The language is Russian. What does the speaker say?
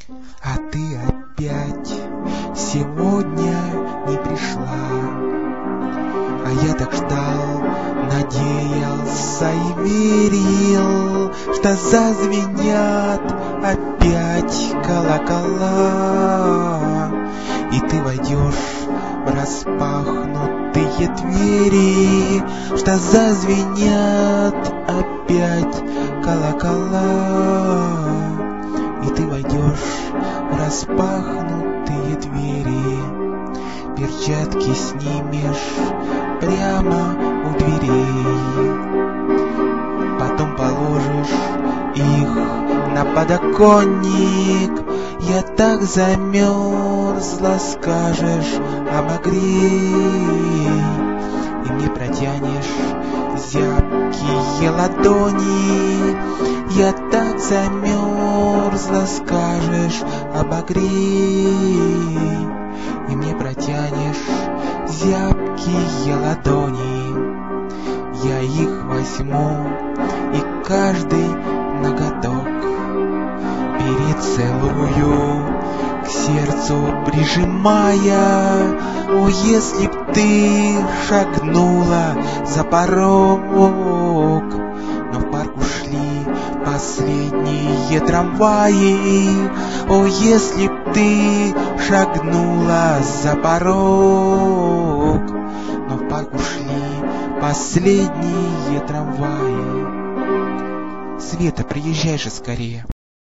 А ты опять сегодня не пришла. А я так ждал, надеялся и верил, что зазвенят опять колокола, и ты войдешь в распахнутые двери, что зазвенят опять колокола, и ты войдешь в распахнутые двери. Перчатки снимешь прямо у дверей, потом положишь их на подоконник. Я так замерзла, скажешь, обогрей, и мне протянешь зябкие ладони. Я так замерзла, скажешь, обогрей, и мне протянешь зябкие ладони. Я их возьму, и каждый ноготок перецелую, к сердцу прижимая. О, если б ты шагнула за порог! Но в парк ушли последние трамваи. О, если б ты шагнула за порог! Но в парк ушли последние трамваи. Света, приезжай же скорее.